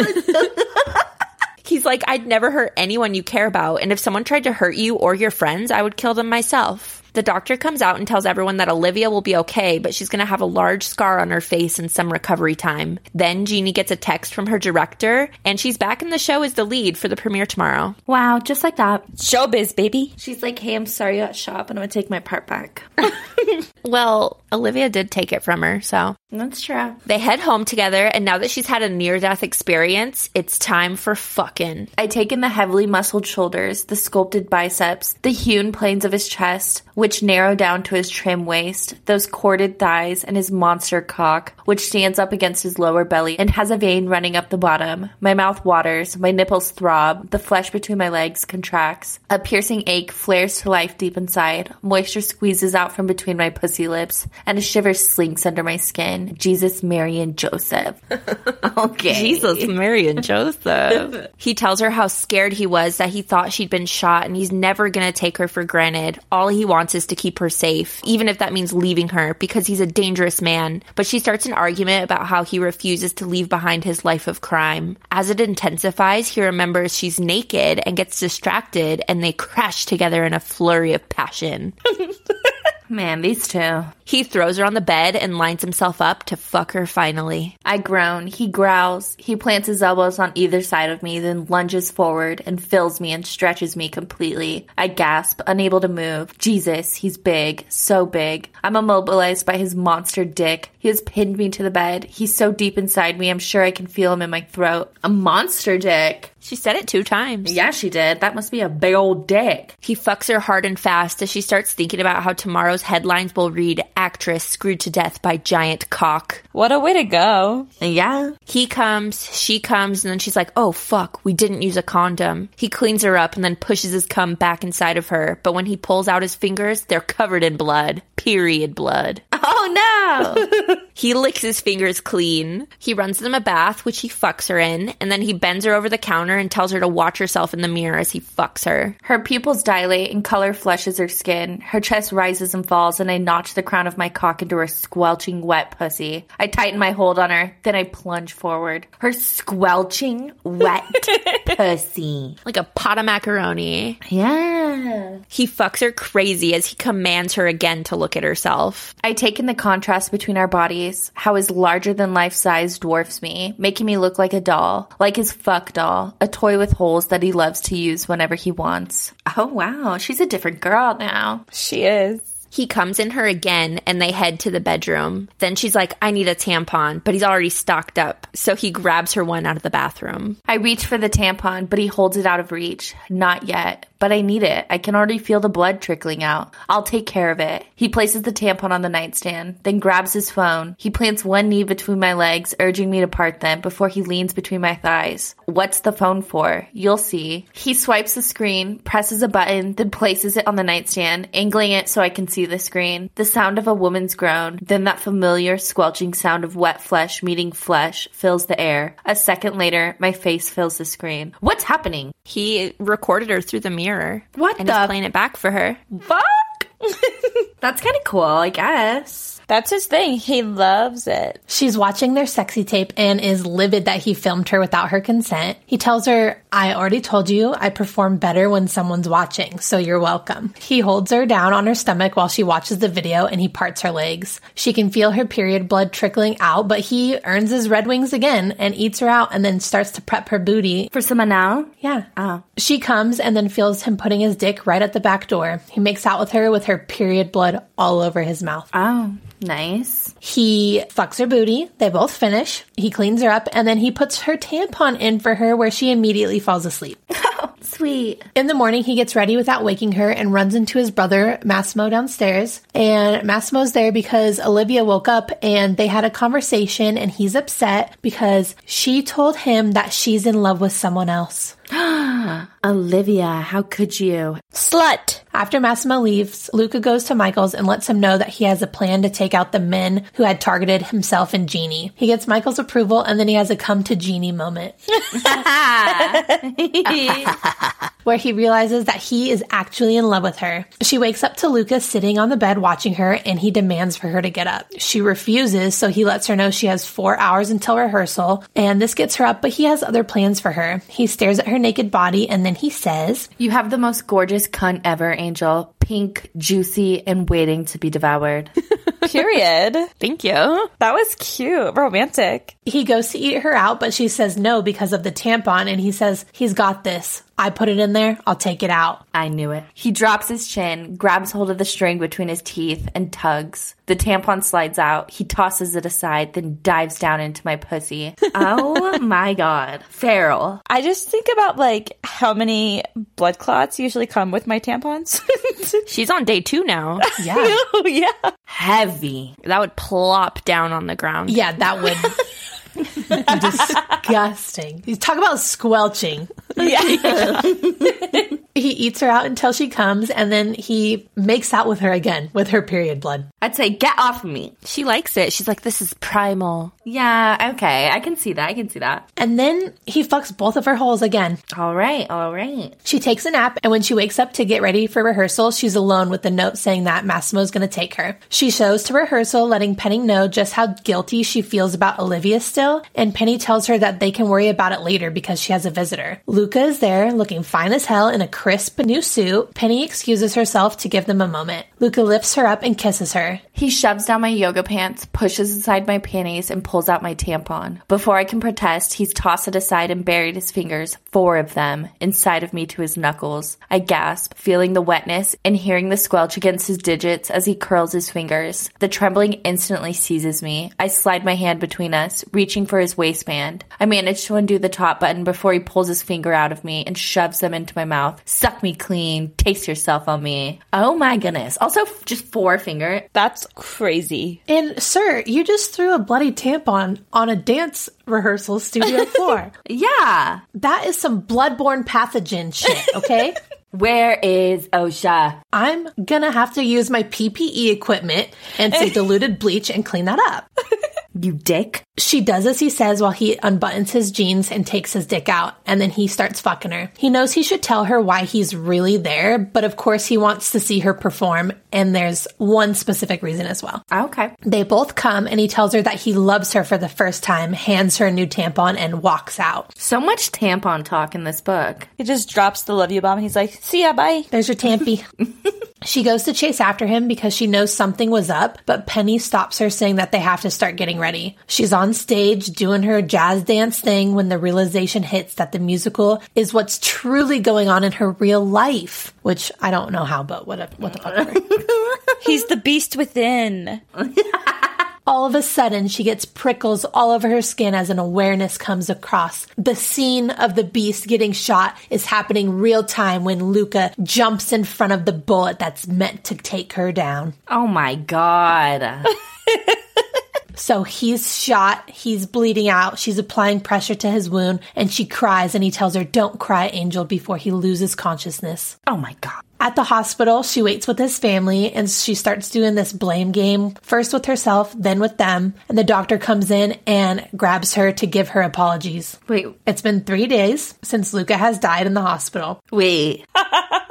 He's like, I'd never hurt anyone you care about, and if someone tried to hurt you or your friends, I would kill them myself. The doctor comes out and tells everyone that Olivia will be okay, but she's going to have a large scar on her face and some recovery time. Then Jeannie gets a text from her director, and she's back in the show as the lead for the premiere tomorrow. Wow, just like that. Showbiz, baby. She's like, hey, I'm sorry you got shot, but I'm going to take my part back. Well, Olivia did take it from her, so. That's true. They head home together, and now that she's had a near-death experience, it's time for fucking. I take in the heavily muscled shoulders, the sculpted biceps, the hewn planes of his chest, which narrow down to his trim waist, those corded thighs, and his monster cock, which stands up against his lower belly and has a vein running up the bottom. My mouth waters, my nipples throb, the flesh between my legs contracts. A piercing ache flares to life deep inside. Moisture squeezes out from between my pussy lips, and a shiver slinks under my skin. Jesus, Mary, and Joseph. Okay. Jesus, Mary, and Joseph. He tells her how scared he was, that he thought she'd been shot, and he's never gonna take her for granted. All he wants is to keep her safe, even if that means leaving her, because he's a dangerous man. But she starts an argument about how he refuses to leave behind his life of crime. As it intensifies, he remembers she's naked and gets distracted, and they crash together in a flurry of passion. Man, these two. He throws her on the bed and lines himself up to fuck her finally. I groan. He growls. He plants his elbows on either side of me, then lunges forward and fills me and stretches me completely. I gasp, unable to move. Jesus, he's big. So big. I'm immobilized by his monster dick. He has pinned me to the bed. He's so deep inside me, I'm sure I can feel him in my throat. A monster dick. She said it 2 times. Yeah, she did. That must be a big old dick. He fucks her hard and fast as she starts thinking about how tomorrow's headlines will read, actress screwed to death by giant cock. What a way to go. Yeah. He comes, she comes, and then she's like, oh fuck, we didn't use a condom. He cleans her up and then pushes his cum back inside of her, but when he pulls out his fingers, they're covered in blood. Period blood. Oh no! He licks his fingers clean. He runs them a bath, which he fucks her in, and then he bends her over the counter and tells her to watch herself in the mirror as he fucks her. Her pupils dilate and color flushes her skin. Her chest rises and falls, and I notch the crown of my cock into her squelching wet pussy. I tighten my hold on her, then I plunge forward. Her squelching wet pussy. Like a pot of macaroni. Yeah. He fucks her crazy as he commands her again to look at herself. I take in the contrast between our bodies, how his larger-than-life size dwarfs me, making me look like a doll, like his fuck doll, a toy with holes that he loves to use whenever he wants. Oh wow, she's a different girl now. She is. He comes in her again, and they head to the bedroom. Then she's like, I need a tampon, but he's already stocked up, so he grabs her one out of the bathroom. I reach for the tampon, but he holds it out of reach. Not yet. But I need it. I can already feel the blood trickling out. I'll take care of it. He places the tampon on the nightstand, then grabs his phone. He plants one knee between my legs, urging me to part them before he leans between my thighs. What's the phone for? You'll see. He swipes the screen, presses a button, then places it on the nightstand, angling it so I can see the screen. The sound of a woman's groan, then that familiar squelching sound of wet flesh meeting flesh fills the air. A second later, my face fills the screen. What's happening? He recorded her through the mirror. What and the is playing it back for her. Fuck! That's kind of cool, I guess. That's his thing. He loves it. She's watching their sexy tape and is livid that he filmed her without her consent. He tells her, I already told you I perform better when someone's watching, so you're welcome. He holds her down on her stomach while she watches the video and he parts her legs. She can feel her period blood trickling out, but he earns his red wings again and eats her out and then starts to prep her booty. For someone now? Yeah. Oh. She comes and then feels him putting his dick right at the back door. He makes out with her period blood all over his mouth. Oh, nice. He fucks her booty. They both finish. He cleans her up and then he puts her tampon in for her where she immediately falls asleep. Sweet. In the morning, he gets ready without waking her and runs into his brother, Massimo, downstairs. And Massimo's there because Olivia woke up and they had a conversation and he's upset because she told him that she's in love with someone else. Olivia, how could you? Slut. After Massimo leaves, Luca goes to Michael's and lets him know that he has a plan to take out the men who had targeted himself and Jeannie. He gets Michael's approval and then he has a come to Jeannie moment. Where he realizes that he is actually in love with her. She wakes up to Luca sitting on the bed watching her and he demands for her to get up. She refuses, so he lets her know she has 4 hours until rehearsal and this gets her up, but he has other plans for her. He stares at her naked body and then he says, You have the most gorgeous cunt ever, Angel. Pink, juicy, and waiting to be devoured. Period. Thank you. That was cute. Romantic. He goes to eat her out, but she says no because of the tampon and he says, he's got this. I put it in there, I'll take it out. I knew it. He drops his chin, grabs hold of the string between his teeth, and tugs. The tampon slides out. He tosses it aside, then dives down into my pussy. Oh my God. Feral. I just think about like how many blood clots usually come with my tampons. She's on day 2 now. Yeah. Oh, yeah. Heavy. That would plop down on the ground. Yeah, that would be disgusting. You talk about squelching. Yeah. He eats her out until she comes, and then he makes out with her again with her period blood. I'd say, get off of me. She likes it. She's like, this is primal. Yeah, okay. I can see that. And then he fucks both of her holes again. All right. She takes a nap, and when she wakes up to get ready for rehearsal, she's alone with the note saying that Massimo's going to take her. She shows to rehearsal, letting Penny know just how guilty she feels about Olivia still, and Penny tells her that they can worry about it later because she has a visitor. Luca is there, looking fine as hell in a crisp new suit. Penny excuses herself to give them a moment. Luca lifts her up and kisses her. He shoves down my yoga pants, pushes aside my panties, and pulls out my tampon. Before I can protest, he's tossed it aside and buried his fingers, 4 of them, inside of me to his knuckles. I gasp, feeling the wetness and hearing the squelch against his digits as he curls his fingers. The trembling instantly seizes me. I slide my hand between us, reaching for his waistband. I manage to undo the top button before he pulls his finger out of me and shoves them into my mouth. Suck me clean. Taste yourself on me. Oh my goodness. Also, just 4 finger. That's crazy. And, sir, you just threw a bloody tampon on a dance rehearsal studio floor. Yeah. That is some bloodborne pathogen shit, okay? Where is OSHA? I'm gonna have to use my PPE equipment and some diluted bleach and clean that up. You dick. She does as he says while he unbuttons his jeans and takes his dick out, and then he starts fucking her. He knows he should tell her why he's really there, but of course he wants to see her perform, and there's one specific reason as well. Okay. They both come, and he tells her that he loves her for the first time, hands her a new tampon, and walks out. So much tampon talk in this book. He just drops the love you bomb and he's like, see ya, bye. There's your tampy. She goes to chase after him because she knows something was up, but Penny stops her saying that they have to start getting ready. She's on stage doing her jazz dance thing when the realization hits that the musical is what's truly going on in her real life, which I don't know how, but what the fuck ever. He's the beast within. All of a sudden, she gets prickles all over her skin as an awareness comes across. The scene of the beast getting shot is happening real time when Luca jumps in front of the bullet that's meant to take her down. Oh my God. So he's shot, he's bleeding out, she's applying pressure to his wound, and she cries, and he tells her, "Don't cry, Angel," before he loses consciousness. Oh my God. At the hospital, she waits with his family, and she starts doing this blame game, first with herself, then with them, and the doctor comes in and grabs her to give her apologies. Wait. It's been 3 days since Luca has died in the hospital. Wait.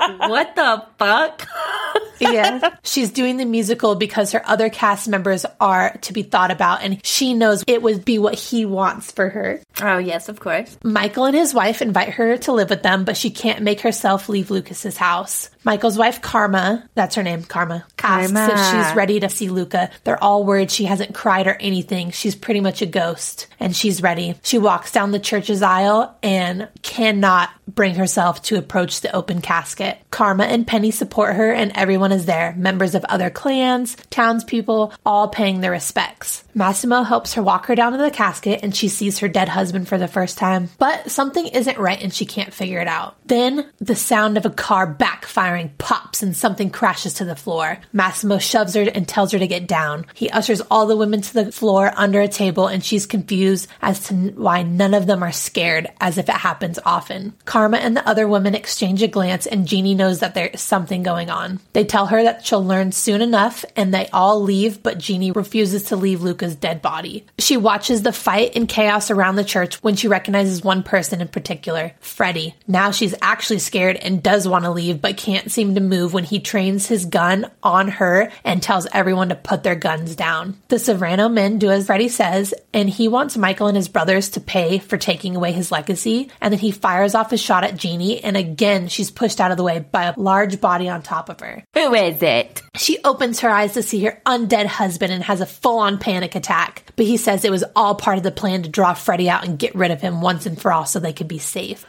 What the fuck? Yeah. She's doing the musical because her other cast members are to be thought about, and she knows it would be what he wants for her. Oh, yes, of course. Michael and his wife invite her to live with them, but she can't make herself leave Lucas's house. Michael's wife, Karma, that's her name, Karma, asks if she's ready to see Luca. They're all worried she hasn't cried or anything. She's pretty much a ghost, and she's ready. She walks down the church's aisle and cannot bring herself to approach the open casket. Karma and Penny support her, and everyone is there. Members of other clans, townspeople, all paying their respects. Massimo helps her walk her down to the casket, and she sees her dead husband for the first time. But something isn't right, and she can't figure it out. Then the sound of a car backfiring pops, and something crashes to the floor. Massimo shoves her and tells her to get down. He ushers all the women to the floor under a table, and she's confused as to why none of them are scared, as if it happens often. Karma and the other women exchange a glance, and Jeannie knows that there's something going on. They tell her that she'll learn soon enough, and they all leave, but Jeannie refuses to leave Luca's dead body. She watches the fight and chaos around the church when she recognizes one person in particular, Freddie. Now she's actually scared and does want to leave, but can't seem to move when he trains his gun on her and tells everyone to put their guns down. The Sovrano men do as Freddie says, and he wants Michael and his brothers to pay for taking away his legacy, and then he fires off a shot at Jeannie, and again she's pushed out of the way by a large body on top of her. Who is it? She opens her eyes to see her undead husband and has a full-on panic attack, but he says it was all part of the plan to draw Freddie out and get rid of him once and for all so they could be safe.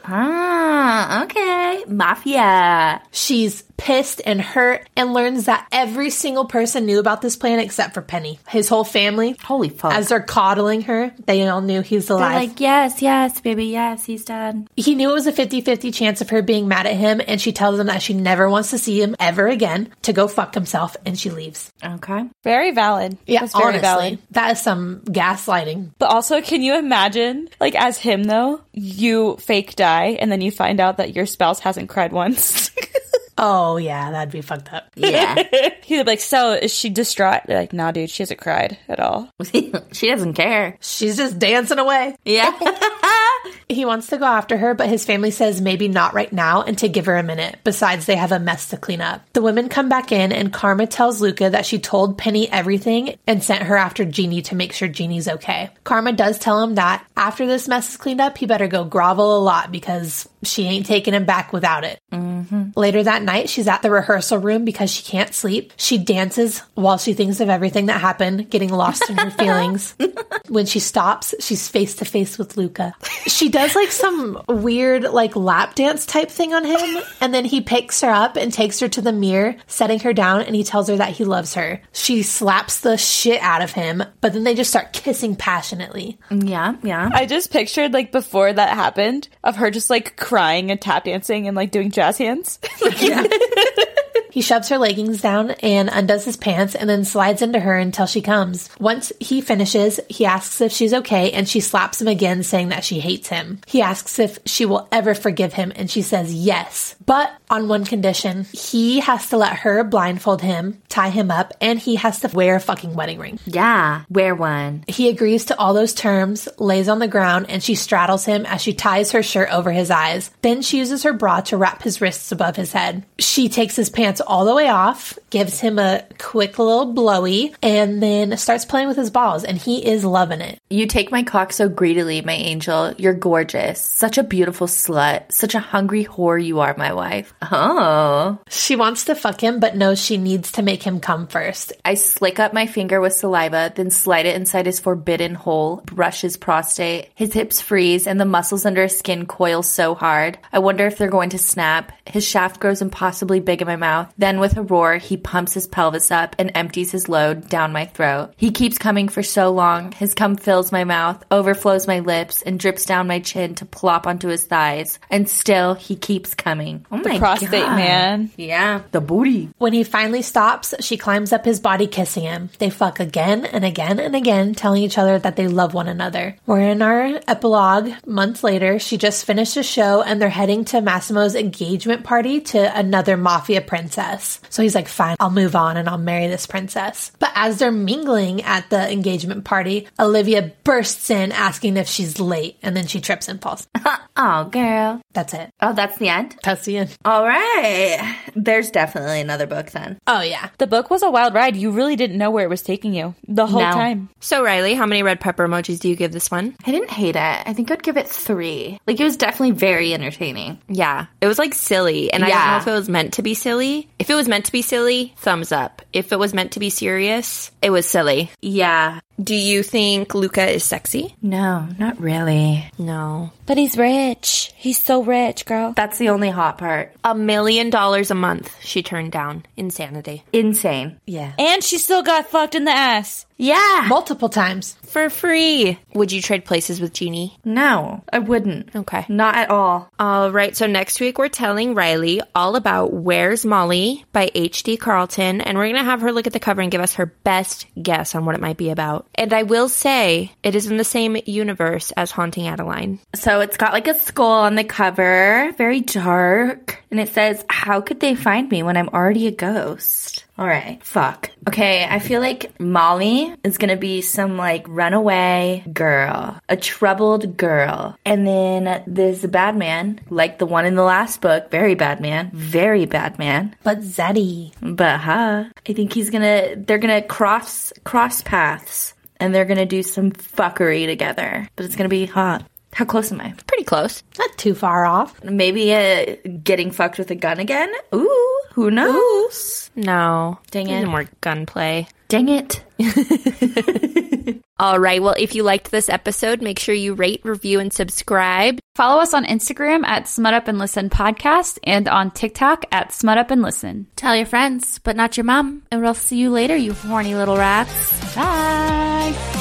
Ah, okay. Mafia. She's pissed and hurt and learns that every single person knew about this plan except for Penny. His whole family. Holy fuck. As they're coddling her, they all knew he was alive. They're like, yes, baby, yes, he's dead. He knew it was a 50-50 chance of her being mad at him, and she tells him that she never wants to see him ever again, to go fuck himself, and she leaves. Okay. Very valid. Yeah, That's very honestly. valid. That is some gaslighting. But also, can you imagine, like, as him, though, you fake die, and then you find out that your spouse hasn't cried once? Oh, yeah, that'd be fucked up. Yeah. He'd be like, so, is she distraught? They're like, nah, dude, she hasn't cried at all. She doesn't care. She's just dancing away. Yeah. He wants to go after her, but his family says maybe not right now and to give her a minute. Besides, they have a mess to clean up. The women come back in, and Karma tells Luca that she told Penny everything and sent her after Jeannie to make sure Jeannie's okay. Karma does tell him that after this mess is cleaned up, he better go grovel a lot because she ain't taking him back without it. Later that night, she's at the rehearsal room because she can't sleep. She dances while she thinks of everything that happened, getting lost in her feelings. When she stops, she's face to face with Luca. She does like some weird like lap dance type thing on him, and then he picks her up and takes her to the mirror, setting her down, and he tells her that he loves her. She slaps the shit out of him, but then they just start kissing passionately. Yeah. I just pictured, like, before that happened, of her just, like, crying and tap dancing and, like, doing jazz hands. Yeah. He shoves her leggings down and undoes his pants and then slides into her until she comes. Once he finishes, he asks if she's okay, and she slaps him again, saying that she hates him. He asks if she will ever forgive him, and she says yes, but on one condition. He has to let her blindfold him, tie him up, and he has to wear a fucking wedding ring. Yeah. Wear one. He agrees to all those terms, lays on the ground, and she straddles him as she ties her shirt over his eyes. Then she uses her bra to wrap his wrists above his head. She takes his pants all the way off, gives him a quick little blowy, and then starts playing with his balls, and he is loving it. You take my cock so greedily, my angel. You're gorgeous. Such a beautiful slut. Such a hungry whore you are, my wife. Oh. She wants to fuck him, but knows she needs to make him come first. I slick up my finger with saliva, then slide it inside his forbidden hole, brush his prostate. His hips freeze, and the muscles under his skin coil so hard. I wonder if they're going to snap. His shaft grows impossibly big in my mouth. Then with a roar, he pumps his pelvis up and empties his load down my throat. He keeps coming for so long. His cum fills my mouth, overflows my lips, and drips down my chin to plop onto his thighs. And still, he keeps coming. Oh my Prostate God. man. Yeah, the booty. When he finally stops, she climbs up his body, kissing him. They fuck again and again and again, telling each other that they love one another. We're in our epilogue. Months later, she just finished a show, and they're heading to Massimo's engagement party to another mafia princess. princess. So he's like, fine, I'll move on and I'll marry this princess. But as they're mingling at the engagement party, Olivia bursts in asking if she's late, and then she trips and falls. Oh, girl. That's it. Oh, that's the end? That's the end. All right. There's definitely another book then. Oh, yeah. The book was a wild ride. You really didn't know where it was taking you the whole time. So, Riley, how many red pepper emojis do you give this one? I didn't hate it. I think I'd give it 3. Like, it was definitely very entertaining. Yeah. It was like silly. And I don't Yeah. know if it was meant to be silly. If it was meant to be silly, thumbs up. If it was meant to be serious, it was silly. Yeah. Do you think Luca is sexy? No, not really. No. But he's rich. He's so rich, girl. That's the only hot part. $1 million a month she turned down. Insanity. Insane. Yeah. And she still got fucked in the ass. Yeah. Multiple times. For free. Would you trade places with Jeannie? No, I wouldn't. Okay. Not at all. All right, so next week we're telling Riley all about Where's Molly by H.D. Carlton, and we're going to have her look at the cover and give us her best guess on what it might be about. And I will say, it is in the same universe as Haunting Adeline. So it's got like a skull on the cover, very dark, and it says, "How could they find me when I'm already a ghost?" All right, fuck. Okay, I feel like Molly is gonna be some like runaway girl, a troubled girl. And then there's a bad man, like the one in the last book, very bad man. But Zeddy. But I think they're gonna cross paths and they're gonna do some fuckery together. But it's gonna be hot. How close am I? Pretty close. Not too far off. Maybe getting fucked with a gun again? Ooh, who knows? No. Dang There's it. more gunplay. Dang it. All right, well, if you liked this episode, make sure you rate, review, and subscribe. Follow us on Instagram at Smut Up and Listen Podcast and on TikTok at Smut Up and Listen. Tell your friends, but not your mom. And we'll see you later, you horny little rats. Bye!